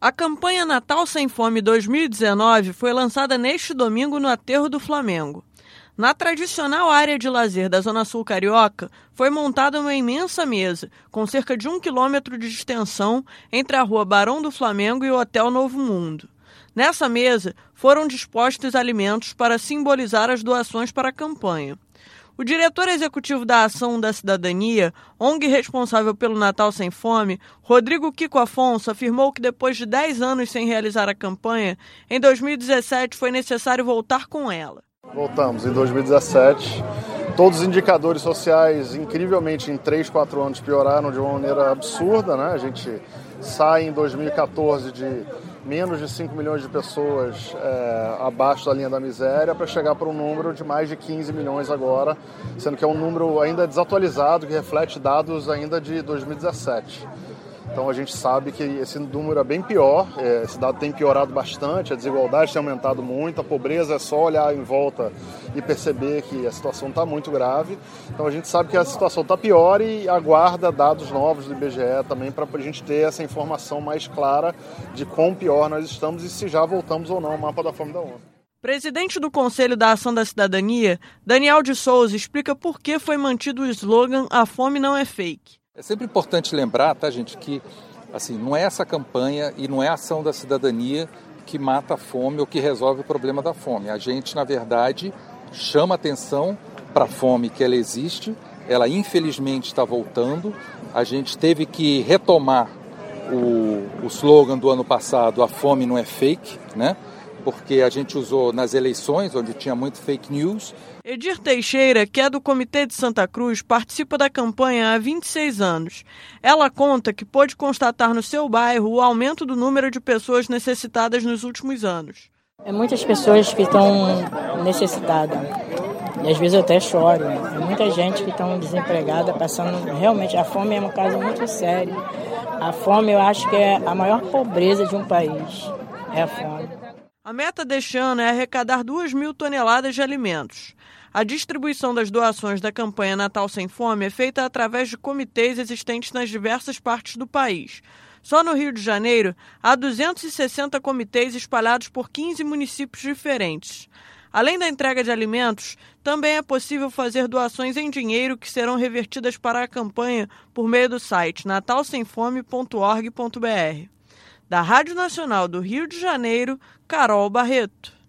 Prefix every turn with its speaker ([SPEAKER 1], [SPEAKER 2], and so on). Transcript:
[SPEAKER 1] A campanha Natal Sem Fome 2019 foi lançada neste domingo no Aterro do Flamengo. Na tradicional área de lazer da Zona Sul Carioca, foi montada uma imensa mesa, com cerca de 1 quilômetro de extensão, entre a Rua Barão do Flamengo e o Hotel Novo Mundo. Nessa mesa, foram dispostos alimentos para simbolizar as doações para a campanha. O diretor executivo da Ação da Cidadania, ONG responsável pelo Natal Sem Fome, Rodrigo Kiko Afonso, afirmou que depois de 10 anos sem realizar a campanha, em 2017 foi necessário voltar com ela.
[SPEAKER 2] Voltamos em 2017. Todos os indicadores sociais, incrivelmente, em 3, 4 anos pioraram de uma maneira absurda, né? A gente sai em 2014 de menos de 5 milhões de pessoas abaixo da linha da miséria para chegar para um número de mais de 15 milhões agora, sendo que é um número ainda desatualizado, que reflete dados ainda de 2017. Então a gente sabe que esse número é bem pior, esse dado tem piorado bastante, a desigualdade tem aumentado muito, a pobreza é só olhar em volta e perceber que a situação está muito grave. Então a gente sabe que a situação está pior e aguarda dados novos do IBGE também para a gente ter essa informação mais clara de quão pior nós estamos e se já voltamos ou não ao mapa da fome da ONU.
[SPEAKER 1] Presidente do Conselho da Ação da Cidadania, Daniel de Souza, explica por que foi mantido o slogan "A fome não é fake".
[SPEAKER 3] É sempre importante lembrar, tá, gente, que assim, não é essa campanha e não é a ação da cidadania que mata a fome ou que resolve o problema da fome. A gente, na verdade, chama atenção para a fome que ela existe, ela infelizmente está voltando. A gente teve que retomar o slogan do ano passado, "A fome não é fake", né? Porque a gente usou nas eleições, onde tinha muito fake news.
[SPEAKER 1] Edir Teixeira, que é do Comitê de Santa Cruz, participa da campanha há 26 anos. Ela conta que pôde constatar no seu bairro o aumento do número de pessoas necessitadas nos últimos anos.
[SPEAKER 4] Muitas pessoas que estão necessitadas. E às vezes eu até choro. É muita gente que está desempregada, passando... Realmente, a fome é um caso muito sério. A fome, eu acho que é a maior pobreza de um país. É a fome.
[SPEAKER 1] A meta deste ano é arrecadar 2.000 toneladas de alimentos. A distribuição das doações da campanha Natal Sem Fome é feita através de comitês existentes nas diversas partes do país. Só no Rio de Janeiro, há 260 comitês espalhados por 15 municípios diferentes. Além da entrega de alimentos, também é possível fazer doações em dinheiro que serão revertidas para a campanha por meio do site natalsemfome.org.br. Da Rádio Nacional do Rio de Janeiro, Carol Barreto.